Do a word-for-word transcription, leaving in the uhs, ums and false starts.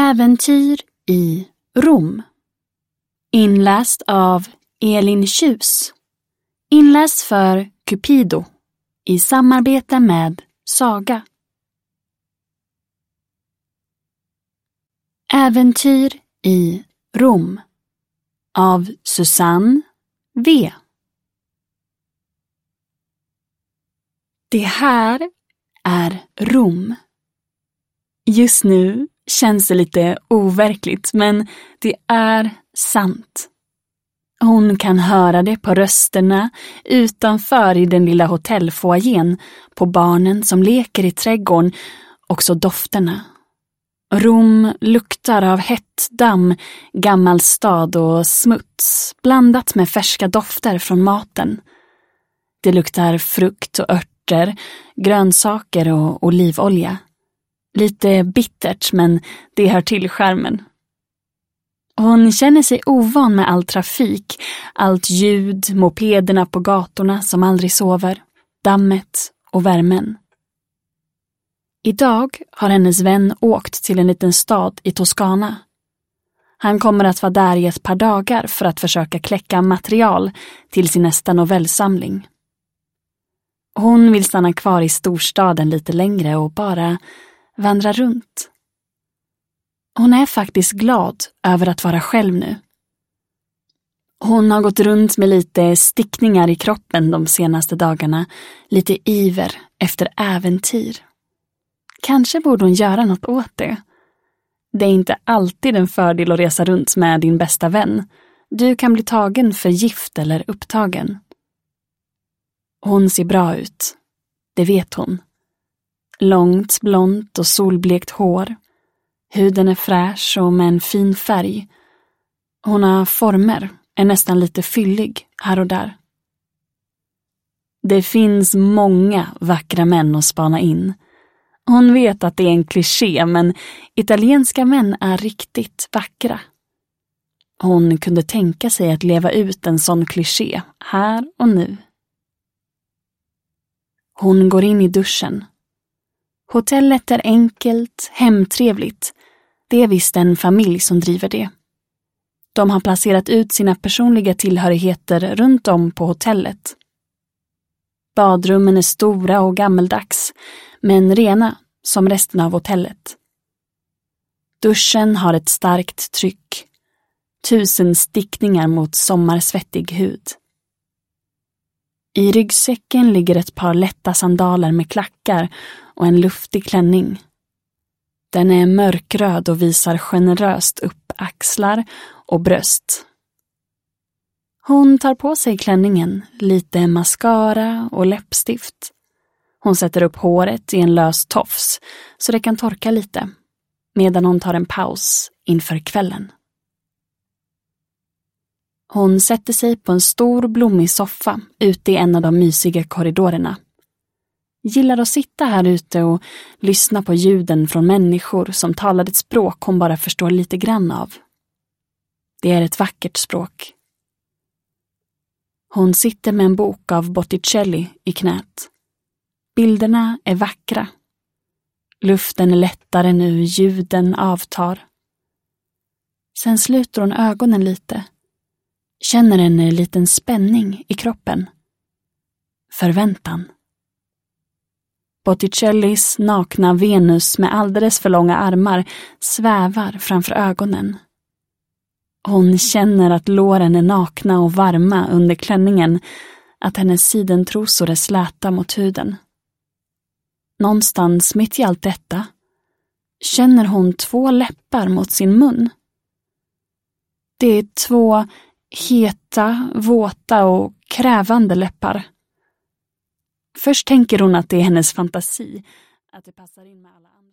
Äventyr i Rom. Inläst av Elin Tjus. Inläst för Cupido i samarbete med Saga. Äventyr i Rom av Susanne W. Det här är Rom. Just nu känns det lite overkligt, men det är sant. Hon kan höra det på rösterna utanför i den lilla hotellfoajén, på barnen som leker i trädgården, också dofterna. Rom luktar av hett damm, gammal stad och smuts, blandat med färska dofter från maten. Det luktar frukt och örter, grönsaker och olivolja. Lite bittert, men det hör till skärmen. Hon känner sig ovan med all trafik, allt ljud, mopederna på gatorna som aldrig sover, dammet och värmen. Idag har hennes vän åkt till en liten stad i Toscana. Han kommer att vara där i ett par dagar för att försöka kläcka material till sin nästa novellsamling. Hon vill stanna kvar i storstaden lite längre och bara vandra runt. Hon är faktiskt glad över att vara själv nu. Hon har gått runt med lite stickningar i kroppen de senaste dagarna, lite iver efter äventyr. Kanske borde hon göra något åt det. Det är inte alltid en fördel att resa runt med din bästa vän. Du kan bli tagen för gift eller upptagen. Hon ser bra ut. Det vet hon. Långt, blont och solblekt hår. Huden är fräsch och med en fin färg. Hon har former, är nästan lite fyllig här och där. Det finns många vackra män att spana in. Hon vet att det är en kliché, men italienska män är riktigt vackra. Hon kunde tänka sig att leva ut en sån kliché här och nu. Hon går in i duschen. Hotellet är enkelt, hemtrevligt. Det är visst en familj som driver det. De har placerat ut sina personliga tillhörigheter runt om på hotellet. Badrummen är stora och gammeldags, men rena som resten av hotellet. Duschen har ett starkt tryck. Tusen stickningar mot sommarsvettig hud. I ryggsäcken ligger ett par lätta sandaler med klackar och en luftig klänning. Den är mörkröd och visar generöst upp axlar och bröst. Hon tar på sig klänningen, lite mascara och läppstift. Hon sätter upp håret i en lös tofs så det kan torka lite, medan hon tar en paus inför kvällen. Hon sätter sig på en stor blommig soffa ute i en av de mysiga korridorerna. Gillar att sitta här ute och lyssna på ljuden från människor som talar ett språk hon bara förstår lite grann av. Det är ett vackert språk. Hon sitter med en bok av Botticelli i knät. Bilderna är vackra. Luften är lättare nu, ljuden avtar. Sen sluter hon ögonen lite. Känner en liten spänning i kroppen. Förväntan. Botticellis nakna Venus med alldeles för långa armar svävar framför ögonen. Hon känner att låren är nakna och varma under klänningen, att hennes sidentrosor är släta mot huden. Någonstans mitt i allt detta känner hon två läppar mot sin mun. Det är två heta, våta och krävande läppar. Först tänker hon att det är hennes fantasi, att det passar in med alla andra.